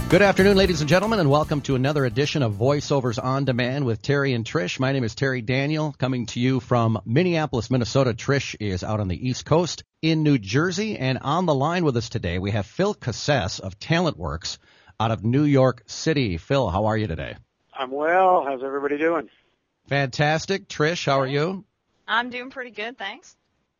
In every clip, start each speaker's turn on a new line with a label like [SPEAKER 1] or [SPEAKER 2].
[SPEAKER 1] Good afternoon, ladies and gentlemen, and welcome to another edition of Voiceovers on Demand with Terry and Trish. My name is Terry Daniel, coming to you from Minneapolis, Minnesota. Trish is out on the East Coast in New Jersey, and on the line with us today, we have Phil Cassess of TalentWorks out of New York City. Phil, how are you today?
[SPEAKER 2] I'm well. How's everybody doing?
[SPEAKER 1] Fantastic. Trish, how are you?
[SPEAKER 3] I'm doing pretty good, thanks.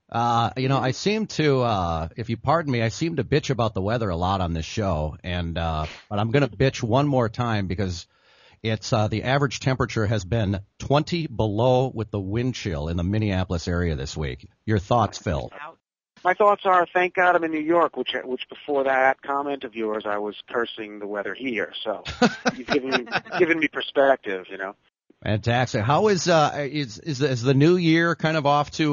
[SPEAKER 1] I seem to, if you pardon me, I seem to bitch about the weather a lot on this show, but I'm going to bitch one more time because it's the average temperature has been 20 below with the wind chill in the Minneapolis area this week. Your thoughts, Phil?
[SPEAKER 2] My thoughts are, thank God I'm in New York, which before that comment of yours, I was cursing the weather here. So you've given me perspective, you know.
[SPEAKER 1] Fantastic. How is the new year kind of off to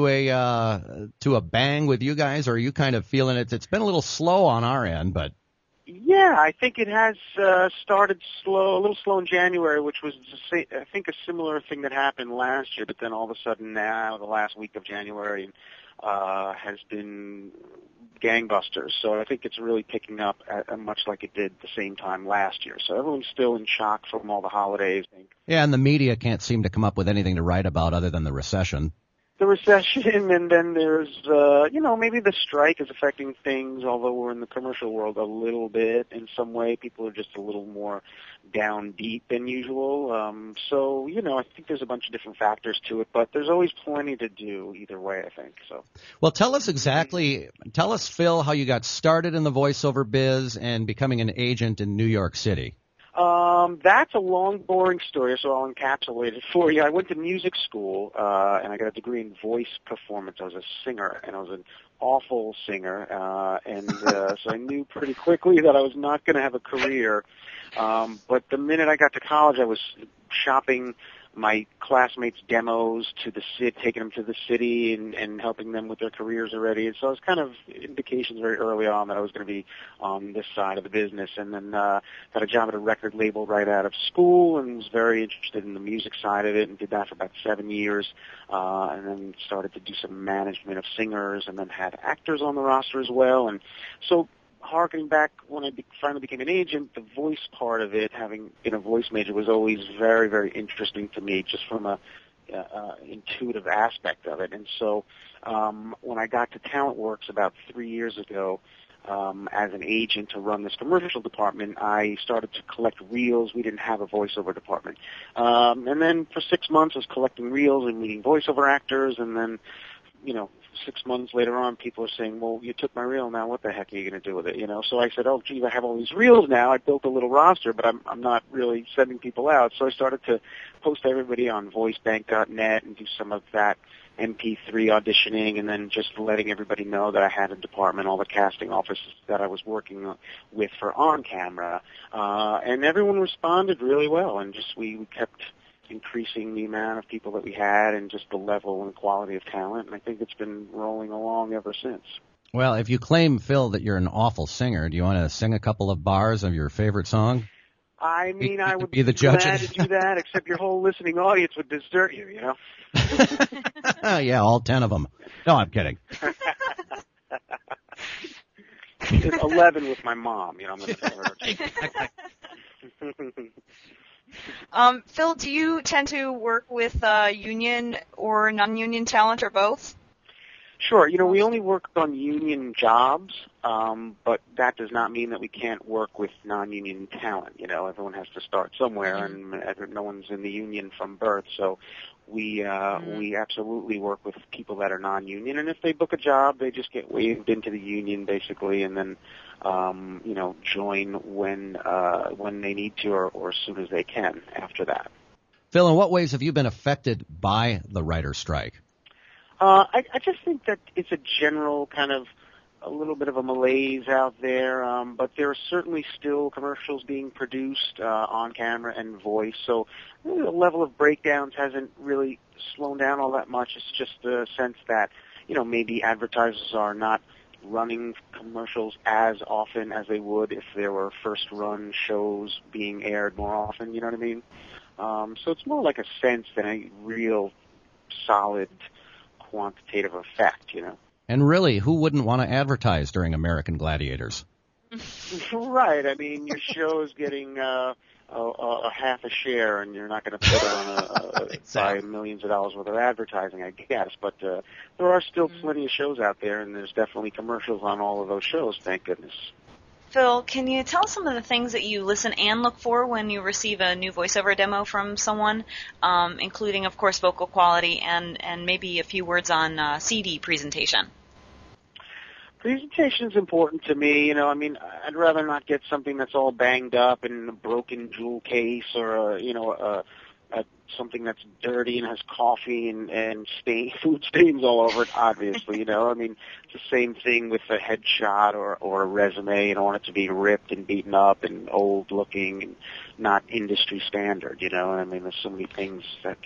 [SPEAKER 1] a bang with you guys, or are you kind of feeling it? It's been a little slow on our end, but
[SPEAKER 2] yeah, I think it has started slow, a little slow in January, which was I think a similar thing that happened last year. But then all of a sudden now, the last week of January has been gangbusters. So I think it's really picking up much like it did the same time last year. So everyone's still in shock from all the holidays.
[SPEAKER 1] Yeah, and the media can't seem to come up with anything to write about other than the recession.
[SPEAKER 2] The recession, and then there's, maybe the strike is affecting things, although we're in the commercial world a little bit in some way. People are just a little more down deep than usual. I think there's a bunch of different factors to it, but there's always plenty to do either way, I think. So.
[SPEAKER 1] Well, tell us, Phil, how you got started in the voiceover biz and becoming an agent in New York City.
[SPEAKER 2] That's a long, boring story, so I'll encapsulate it for you. I went to music school, and I got a degree in voice performance. I was a singer, and I was an awful singer, so I knew pretty quickly that I was not going to have a career. But the minute I got to college, I was shopping my classmates' demos to the city, taking them to the city and helping them with their careers already. And so it was kind of indications very early on that I was going to be on this side of the business. And then got a job at a record label right out of school and was very interested in the music side of it and did that for about 7 years. And then started to do some management of singers and then had actors on the roster as well. And so harkening back when I finally became an agent, the voice part of it, having been a voice major, was always very, very interesting to me, just from a intuitive aspect of it. And so when I got to TalentWorks about 3 years ago, as an agent to run this commercial department, I started to collect reels. We didn't have a voiceover department. And then for 6 months I was collecting reels and meeting voiceover actors, and then 6 months later on, people are saying, well, you took my reel, now what the heck are you going to do with it? So I said, oh, geez, I have all these reels now. I built a little roster, but I'm not really sending people out. So I started to post everybody on voicebank.net and do some of that MP3 auditioning, and then just letting everybody know that I had a department, all the casting offices that I was working with for on camera. And everyone responded really well, and just we kept increasing the amount of people that we had and just the level and quality of talent, and I think it's been rolling along ever since.
[SPEAKER 1] Well, if you claim, Phil, that you're an awful singer, do you want to sing a couple of bars of your favorite song?
[SPEAKER 2] I mean, I would
[SPEAKER 1] be the
[SPEAKER 2] glad
[SPEAKER 1] judge.
[SPEAKER 2] to do that, except your whole listening audience would desert you,
[SPEAKER 1] Yeah, all 10 of them. No, I'm kidding.
[SPEAKER 2] 11 with my mom, I'm going to tell her.
[SPEAKER 3] Phil, do you tend to work with union or non-union talent, or both?
[SPEAKER 2] Sure. We only work on union jobs, but that does not mean that we can't work with non-union talent. Everyone has to start somewhere, and no one's in the union from birth. So we absolutely work with people that are non-union, and if they book a job, they just get waved into the union basically, and then join when they need to, or as soon as they can after that.
[SPEAKER 1] Phil, in what ways have you been affected by the writer's strike?
[SPEAKER 2] I just think that it's a general kind of a little bit of a malaise out there, but there are certainly still commercials being produced on camera and voice, so the level of breakdowns hasn't really slowed down all that much. It's just the sense that, maybe advertisers are not running commercials as often as they would if there were first-run shows being aired more often, you know what I mean? So it's more like a sense than a real solid quantitative effect,
[SPEAKER 1] And really, who wouldn't want to advertise during American Gladiators?
[SPEAKER 2] Right. I mean, your show is getting a half a share, and you're not going to put on buy millions of dollars worth of advertising, I guess. But there are still plenty of shows out there, and there's definitely commercials on all of those shows. Thank goodness.
[SPEAKER 3] Phil, can you tell us some of the things that you listen and look for when you receive a new voiceover demo from someone, including, of course, vocal quality and maybe a few words on CD presentation?
[SPEAKER 2] Presentation is important to me. You know, I mean, I'd rather not get something that's all banged up and a broken jewel case, or something that's dirty and has coffee and food stains all over it. Obviously, you know, I mean, it's the same thing with a headshot or a resume. You don't want it to be ripped and beaten up and old looking and not industry standard. You know, I mean, there's so many things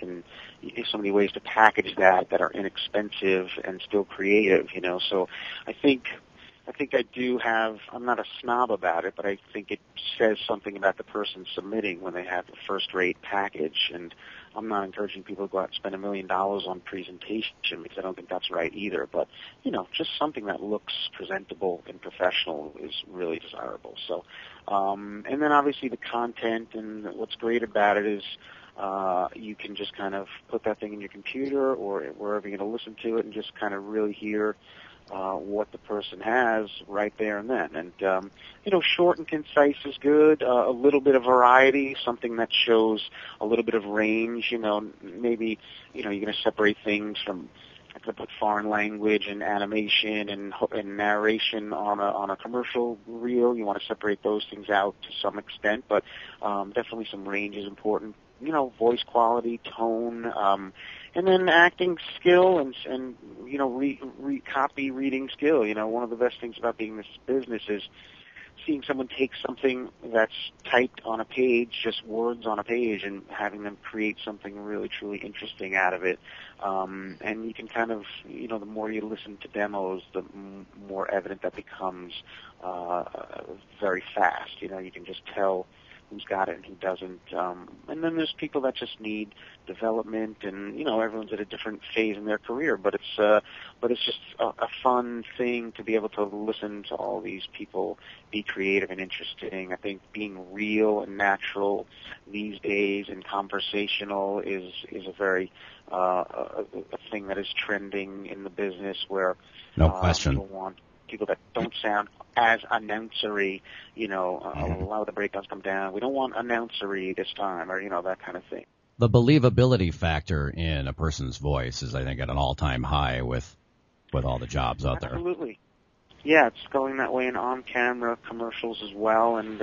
[SPEAKER 2] so many ways to package that are inexpensive and still creative. You know, so I think I do have, I'm not a snob about it, but I think it says something about the person submitting when they have a first-rate package. And I'm not encouraging people to go out and spend $1 million on presentation, because I don't think that's right either. But, you know, just something that looks presentable and professional is really desirable. So, and then obviously the content, and what's great about it is you can just kind of put that thing in your computer or wherever you're going to listen to it and just kind of really hear what the person has right there and then. And, you know, short and concise is good. A little bit of variety, something that shows a little bit of range. You know, maybe, you know, you're going to separate things from, I could put foreign language and animation and narration on a commercial reel. You want to separate those things out to some extent, but definitely some range is important. You know, voice quality, tone, and then acting skill and you know, copy reading skill. You know, one of the best things about being in this business is seeing someone take something that's typed on a page, just words on a page, and having them create something really, truly interesting out of it. And you can kind of, you know, the more you listen to demos, the more evident that becomes very fast. You know, you can just tell who's got it and who doesn't. And then there's people that just need development, and, you know, everyone's at a different phase in their career, but it's just a fun thing to be able to listen to all these people be creative and interesting. I think being real and natural these days and conversational is a very a thing that is trending in the business, where
[SPEAKER 1] no question.
[SPEAKER 2] People want people that don't sound as announcery, you know, allow the breakdowns to come down. We don't want announcery this time, or, you know, that kind of thing.
[SPEAKER 1] The believability factor in a person's voice is, I think, at an all-time high with all the jobs out there.
[SPEAKER 2] Absolutely. Yeah, it's going that way in on-camera commercials as well, and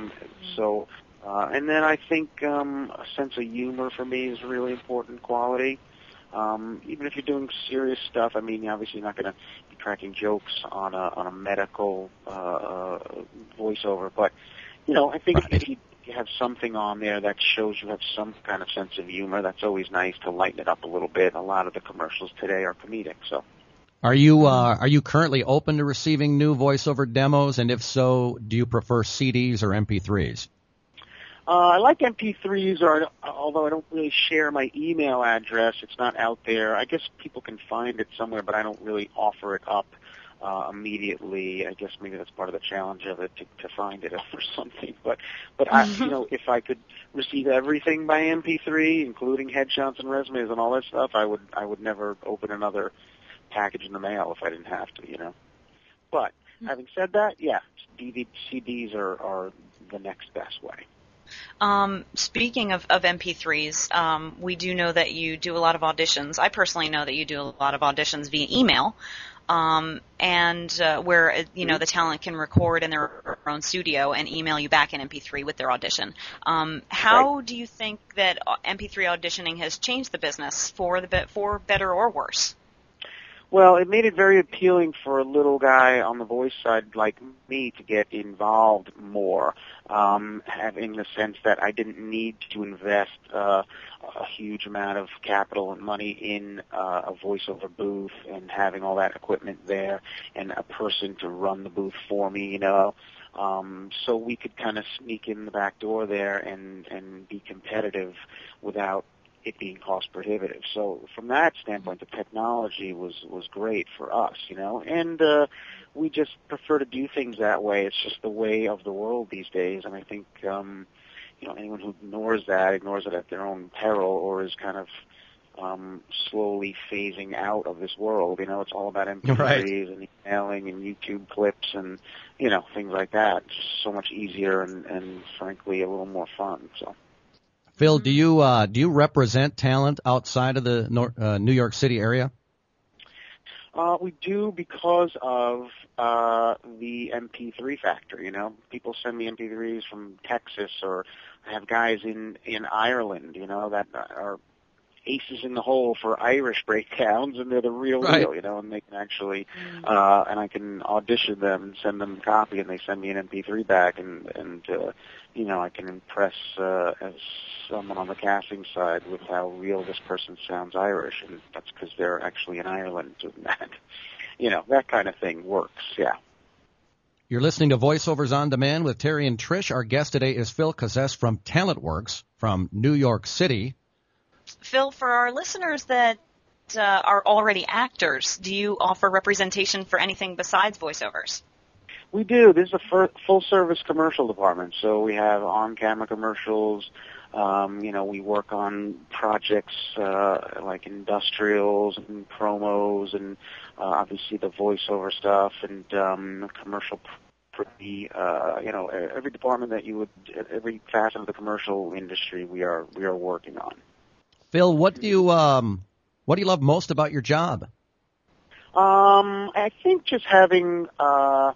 [SPEAKER 2] and then I think a sense of humor for me is a really important quality. Even if you're doing serious stuff, I mean, obviously you're not going to be cracking jokes on a medical voiceover, but, you know, I think if you have something on there that shows you have some kind of sense of humor, that's always nice to lighten it up a little bit. A lot of the commercials today are comedic, so.
[SPEAKER 1] Are you currently open to receiving new voiceover demos, and if so, do you prefer CDs or MP3s?
[SPEAKER 2] I like MP3s, although I don't really share my email address. It's not out there. I guess people can find it somewhere, but I don't really offer it up immediately. I guess maybe that's part of the challenge of it, to find it or something. But I, you know, if I could receive everything by MP3, including headshots and resumes and all that stuff, I would never open another package in the mail if I didn't have to, you know. But having said that, yeah, CDs are the next best way.
[SPEAKER 3] Speaking of MP3s, we do know that you do a lot of auditions. I personally know that you do a lot of auditions via email, and where, you know, the talent can record in their own studio and email you back an MP3 with their audition. How do you think that MP3 auditioning has changed the business for better or worse?
[SPEAKER 2] Well, it made it very appealing for a little guy on the voice side like me to get involved more, having the sense that I didn't need to invest a huge amount of capital and money in a voiceover booth and having all that equipment there and a person to run the booth for me, you know. So we could kind of sneak in the back door there and be competitive without it being cost prohibitive. So from that standpoint, the technology was great for us, and we just prefer to do things that way. It's just the way of the world these days, and I think anyone who ignores it at their own peril, or is kind of slowly phasing out of this world. It's all about MP3s
[SPEAKER 1] Right.
[SPEAKER 2] and emailing and YouTube clips and things like that. It's just so much easier and frankly a little more fun. So,
[SPEAKER 1] Phil, do you represent talent outside of the New York City area?
[SPEAKER 2] We do, because of the MP3 factor. People send me MP3s from Texas, or I have guys in Ireland, that are aces in the hole for Irish breakdowns, and they're the real
[SPEAKER 1] Right.
[SPEAKER 2] deal, and they can actually, and I can audition them and send them a copy, and they send me an MP3 back, and I can impress as someone on the casting side with how real this person sounds Irish, and that's because they're actually in Ireland, and that, that kind of thing works, yeah.
[SPEAKER 1] You're listening to Voiceovers on Demand with Terry and Trish. Our guest today is Phil Cassess from TalentWorks from New York City.
[SPEAKER 3] Phil, for our listeners that are already actors, do you offer representation for anything besides voiceovers?
[SPEAKER 2] We do. This is a full-service commercial department, so we have on-camera commercials. We work on projects like industrials and promos, and obviously the voiceover stuff, and commercial. Every department every facet of the commercial industry, we are working on.
[SPEAKER 1] Phil, what do you love most about your job?
[SPEAKER 2] I think just having a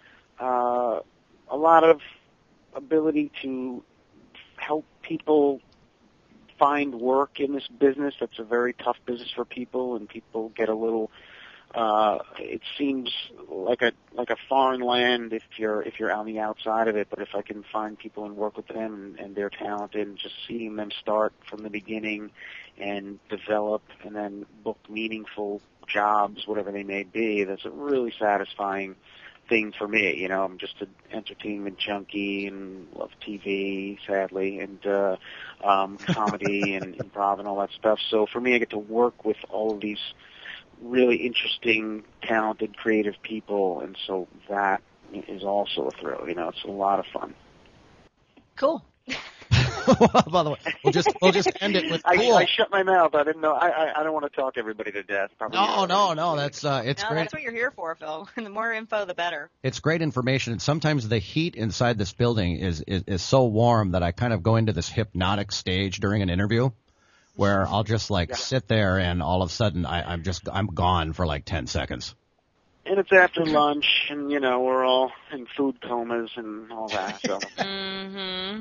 [SPEAKER 2] lot of ability to help people find work in this business. That's a very tough business for people, and people get a little. It seems like a foreign land if you're on the outside of it. But if I can find people and work with them, and they're talented, and just seeing them start from the beginning and develop, and then book meaningful jobs, whatever they may be, that's a really satisfying thing for me. I'm just an entertainment junkie and love TV, sadly, and comedy and improv and all that stuff. So for me, I get to work with all of these really interesting, talented, creative people, and so that is also a thrill. It's a lot of fun.
[SPEAKER 3] Cool.
[SPEAKER 1] By the way, we'll just end it with cool.
[SPEAKER 2] I shut my mouth. I didn't know. I don't want to talk everybody to death. Probably
[SPEAKER 1] No. That's it's
[SPEAKER 3] No,
[SPEAKER 1] great.
[SPEAKER 3] that's what you're here for, Phil. The more info, the better.
[SPEAKER 1] It's great information, and sometimes the heat inside this building is so warm that I kind of go into this hypnotic stage during an interview, where I'll just sit there, and all of a sudden I'm gone for 10 seconds.
[SPEAKER 2] And it's after lunch, and we're all in food comas and all that. So.
[SPEAKER 3] Mm-hmm.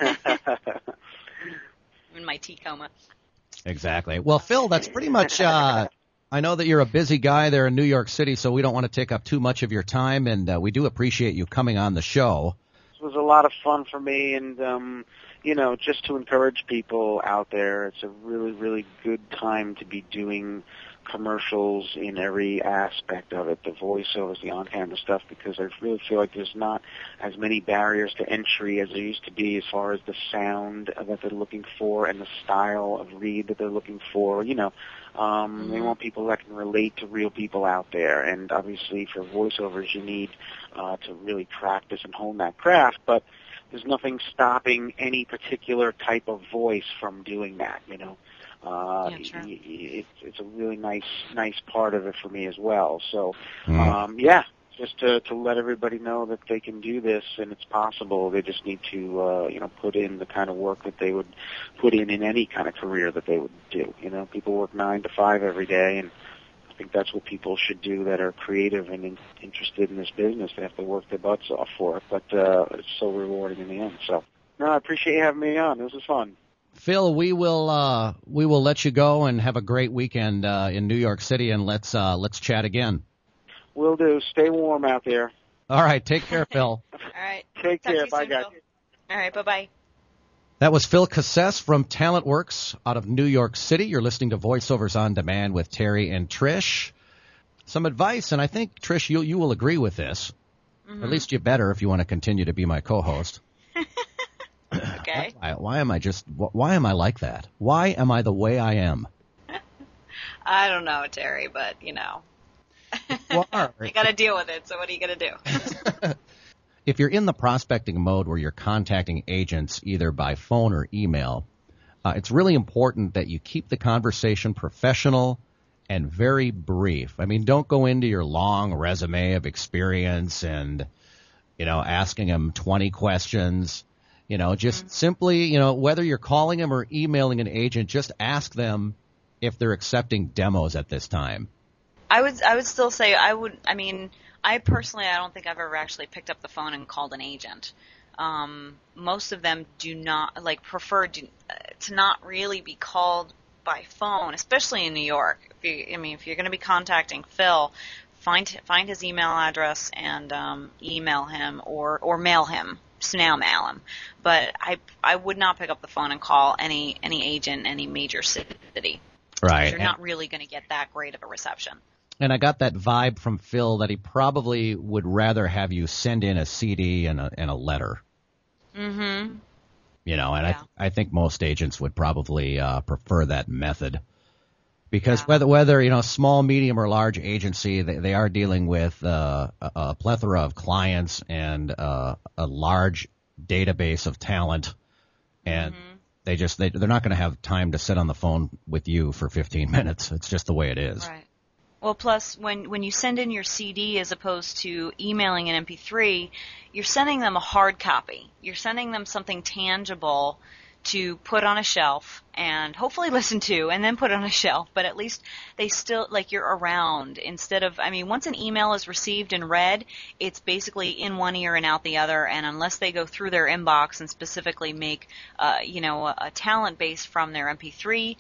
[SPEAKER 3] In my tea coma.
[SPEAKER 1] Exactly. Well, Phil, that's pretty much. I know that you're a busy guy there in New York City, so we don't want to take up too much of your time, and we do appreciate you coming on the show.
[SPEAKER 2] It was a lot of fun for me, and just to encourage people out there, it's a really, really good time to be doing commercials in every aspect of it, the voiceovers, the on-camera stuff, because I really feel like there's not as many barriers to entry as there used to be as far as the sound that they're looking for and the style of read that they're looking for. They want people that can relate to real people out there, and obviously for voiceovers you need to really practice and hone that craft, but there's nothing stopping any particular type of voice from doing that,
[SPEAKER 3] Yeah, sure.
[SPEAKER 2] It's a really nice part of it for me as well. So, just to let everybody know that they can do this and it's possible. They just need to, put in the kind of work that they would put in any kind of career that they would do. People work 9 to 5 every day, and I think that's what people should do that are creative and interested in this business. They have to work their butts off for it, but it's so rewarding in the end. So, no, I appreciate you having me on. This was fun.
[SPEAKER 1] Phil, we will let you go and have a great weekend in New York City, and let's chat again.
[SPEAKER 2] Will do. Stay warm out there.
[SPEAKER 1] All right, take care, Phil.
[SPEAKER 3] All right.
[SPEAKER 2] Take
[SPEAKER 3] Talk
[SPEAKER 2] care.
[SPEAKER 3] to you
[SPEAKER 2] Bye,
[SPEAKER 3] soon,
[SPEAKER 2] guys.
[SPEAKER 3] Phil. All right. Bye-bye.
[SPEAKER 1] That was Phil Cassess from TalentWorks out of New York City. You're listening to Voiceovers on Demand with Terry and Trish. Some advice, and I think, Trish, you will agree with this. Mm-hmm. At least you better if you want to continue to be my co-host.
[SPEAKER 3] Okay. okay.
[SPEAKER 1] Why am I like that? Why am I the way I am?
[SPEAKER 3] I don't know, Terry, but you know. You got to deal with it, so what are you going to do?
[SPEAKER 1] If you're in the prospecting mode where you're contacting agents either by phone or email, it's really important that you keep the conversation professional and very brief. I mean, don't go into your long resume of experience and, asking them 20 questions. Just simply, whether you're calling them or emailing an agent, just ask them if they're accepting demos at this time.
[SPEAKER 3] I would still say I personally, I don't think I've ever actually picked up the phone and called an agent. Most of them do not, prefer to not really be called by phone, especially in New York. If you're going to be contacting Phil, find his email address and email him or mail him. Snail mail him. But I would not pick up the phone and call any agent in any major city.
[SPEAKER 1] Right.
[SPEAKER 3] You're not really going to get that great of a reception.
[SPEAKER 1] And I got that vibe from Phil that he probably would rather have you send in a CD and a letter.
[SPEAKER 3] Mm-hmm.
[SPEAKER 1] Yeah. I think most agents would probably prefer that method. Because whether small, medium, or large agency, they are dealing with a plethora of clients and a large database of talent, and they're not going to have time to sit on the phone with you for 15 minutes. It's just the way it is.
[SPEAKER 3] Right. Well, plus when you send in your CD as opposed to emailing an MP3, you're sending them a hard copy. You're sending them something tangible to put on a shelf and hopefully listen to and then put on a shelf, but at least they still, you're around instead of, once an email is received and read, it's basically in one ear and out the other, and unless they go through their inbox and specifically make, a talent base from their MP3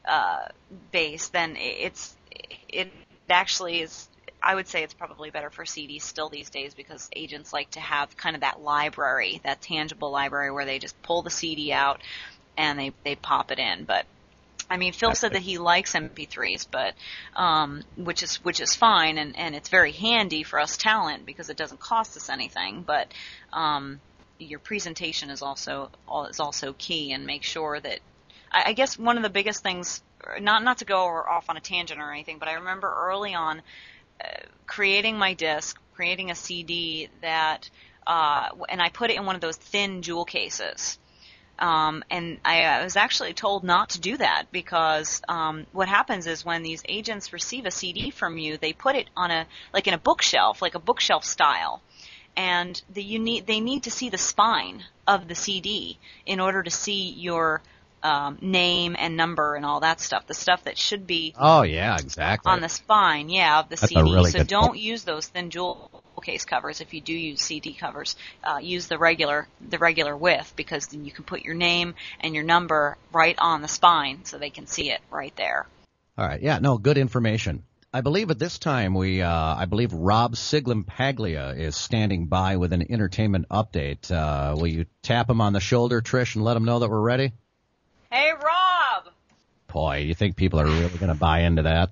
[SPEAKER 3] base, then it actually is, I would say it's probably better for CDs still these days because agents like to have kind of that library, that tangible library where they just pull the CD out and they pop it in. But Phil said that he likes MP3s, but which is fine and it's very handy for us talent because it doesn't cost us anything. But your presentation is also key, and make sure that I guess one of the biggest things, not to go off on a tangent or anything, but I remember early on creating my disc, creating a CD that, and I put it in one of those thin jewel cases. And I was actually told not to do that because what happens is when these agents receive a CD from you, they put it on in a bookshelf, like a bookshelf style. And they need to see the spine of the CD in order to see your name and number and all that stuff, the stuff that should be
[SPEAKER 1] on the spine,
[SPEAKER 3] of the
[SPEAKER 1] That's
[SPEAKER 3] CD.
[SPEAKER 1] Really
[SPEAKER 3] so don't use those thin jewel case covers. If you do use CD covers, use the regular width, because then you can put your name and your number right on the spine so they can see it right there.
[SPEAKER 1] All right. Yeah, no, good information. I believe at this time I believe Rob Siglum-Paglia is standing by with an entertainment update. Will you tap him on the shoulder, Trish, and let him know that we're ready?
[SPEAKER 3] Hey, Rob!
[SPEAKER 1] Boy, you think people are really going to buy into that?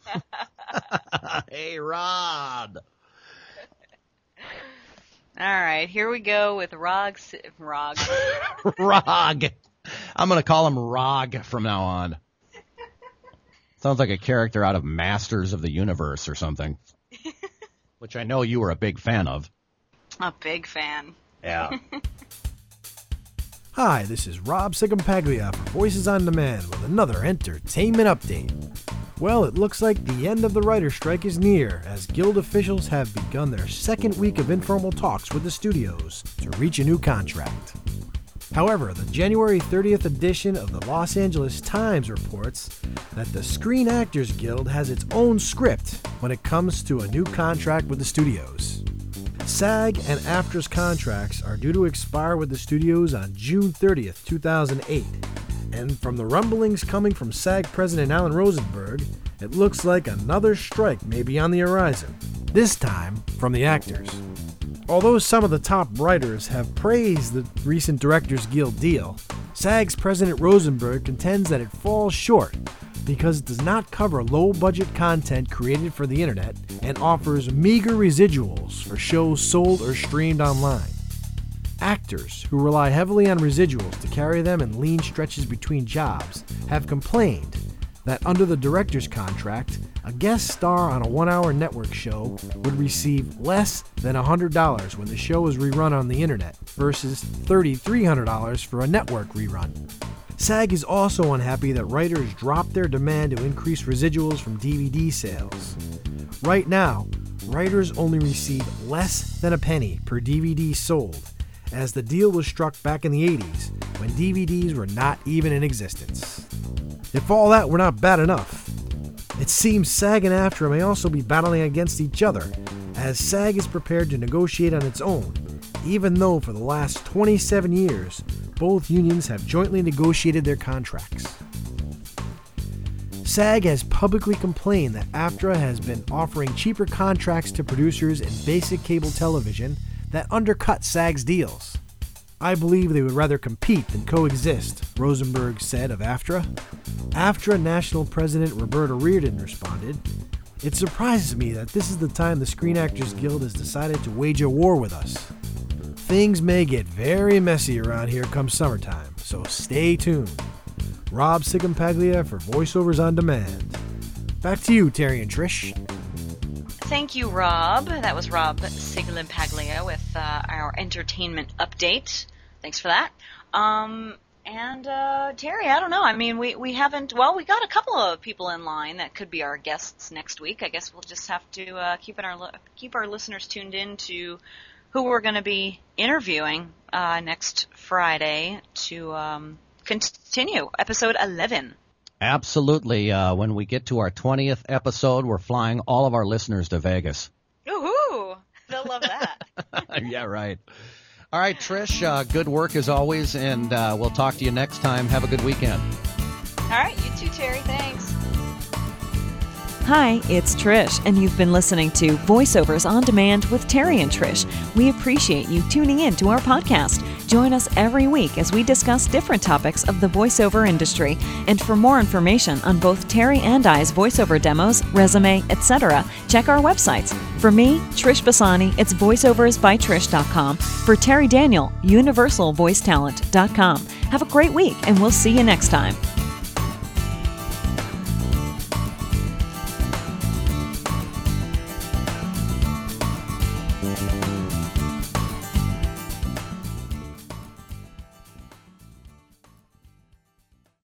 [SPEAKER 1] Hey, Rob!
[SPEAKER 3] All right, here we go with Rog.
[SPEAKER 1] Rog. I'm going to call him Rog from now on. Sounds like a character out of Masters of the Universe or something, which I know you were a big fan of.
[SPEAKER 3] A big fan.
[SPEAKER 1] Yeah.
[SPEAKER 4] Hi, this is Rob Siglum-Paglia for Voices on Demand with another entertainment update. Well, it looks like the end of the writer's strike is near, as Guild officials have begun their second week of informal talks with the studios to reach a new contract. However, the January 30th edition of the Los Angeles Times reports that the Screen Actors Guild has its own script when it comes to a new contract with the studios. SAG and AFTRA's contracts are due to expire with the studios on June 30th, 2008. And from the rumblings coming from SAG President Alan Rosenberg, it looks like another strike may be on the horizon, this time from the actors. Although some of the top writers have praised the recent Directors Guild deal, SAG's President Rosenberg contends that it falls short because it does not cover low-budget content created for the internet and offers meager residuals for shows sold or streamed online. Actors, who rely heavily on residuals to carry them in lean stretches between jobs, have complained that under the director's contract, a guest star on a 1-hour network show would receive less than $100 when the show is rerun on the internet versus $3,300 for a network rerun. SAG is also unhappy that writers dropped their demand to increase residuals from DVD sales. Right now, writers only receive less than a penny per DVD sold, as the deal was struck back in the 80s when DVDs were not even in existence. If all that were not bad enough, it seems SAG and AFTRA may also be battling against each other, as SAG is prepared to negotiate on its own, even though for the last 27 years, both unions have jointly negotiated their contracts. SAG has publicly complained that AFTRA has been offering cheaper contracts to producers in basic cable television that undercut SAG's deals. I believe they would rather compete than coexist, Rosenberg said of AFTRA. AFTRA National President Roberta Reardon responded, "It surprises me that this is the time the Screen Actors Guild has decided to wage a war with us. Things may get very messy around here come summertime, so stay tuned." Rob Sigampaglia for VoiceOvers on Demand. Back to you, Terry and Trish.
[SPEAKER 3] Thank you, Rob. That was Rob Sigampaglia with our entertainment update. Thanks for that. Terry, I don't know. I mean, we haven't. Well, we got a couple of people in line that could be our guests next week. I guess we'll just have to keep our listeners tuned in to who we're going to be interviewing next Friday to continue episode 11.
[SPEAKER 1] Absolutely. When we get to our 20th episode, we're flying all of our listeners to Vegas.
[SPEAKER 3] Woohoo! They'll love that.
[SPEAKER 1] Yeah, right. All right, Trish, good work as always, and we'll talk to you next time. Have a good weekend.
[SPEAKER 3] All right, you too, Terry. Thanks.
[SPEAKER 5] Hi, it's Trish, and you've been listening to VoiceOvers on Demand with Terry and Trish. We appreciate you tuning in to our podcast. Join us every week as we discuss different topics of the voiceover industry. And for more information on both Terry and I's voiceover demos, resume, etc., check our websites. For me, Trish Bassani, it's voiceoversbytrish.com. For Terry Daniel, universalvoicetalent.com. Have a great week, and we'll see you next time.